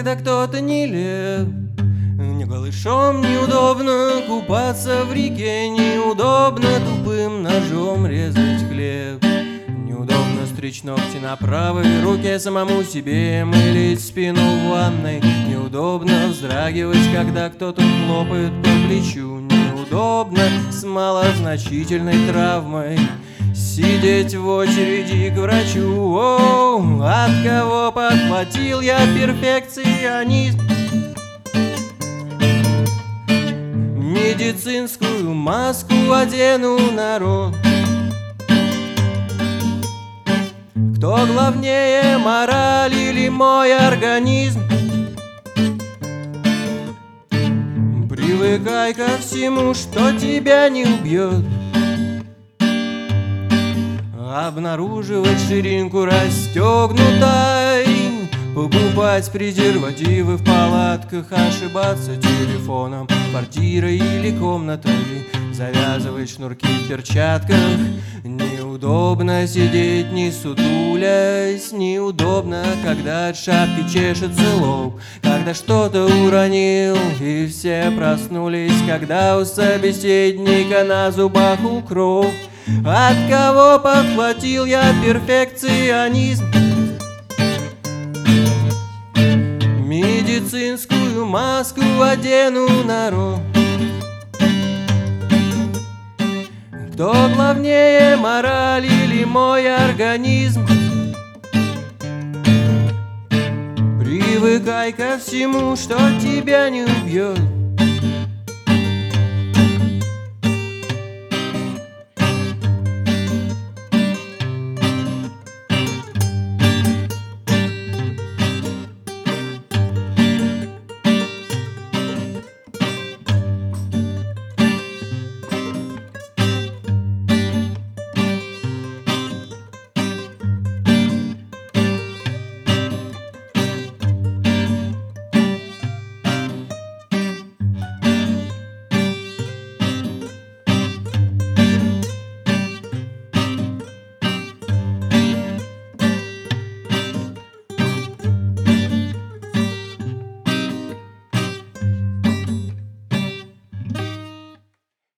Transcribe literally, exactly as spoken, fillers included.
когда кто-то не лев. Не голышом неудобно купаться в реке, неудобно тупым ножом резать хлеб. Неудобно стричь ногти на правой руке, самому себе мылить спину в ванной. Неудобно вздрагивать, когда кто-то хлопает по плечу. Неудобно с малозначительной травмой сидеть в очереди к врачу. О, от кого подхватил я перфекционизм? Медицинскую маску одену на рот. Кто главнее, мораль или мой организм? Привыкай ко всему, что тебя не убьет. Обнаруживать ширинку расстегнутой, покупать презервативы в палатках, ошибаться телефоном, квартирой или комнатой, завязывать шнурки в перчатках. Неудобно сидеть, не сутулясь, неудобно, когда от шапки чешется лоб, когда что-то уронил и все проснулись, когда у собеседника на зубах укроп. От кого подхватил я перфекционизм? Медицинскую маску одену на рот. Кто главнее, мораль или мой организм? Привыкай ко всему, что тебя не убьет.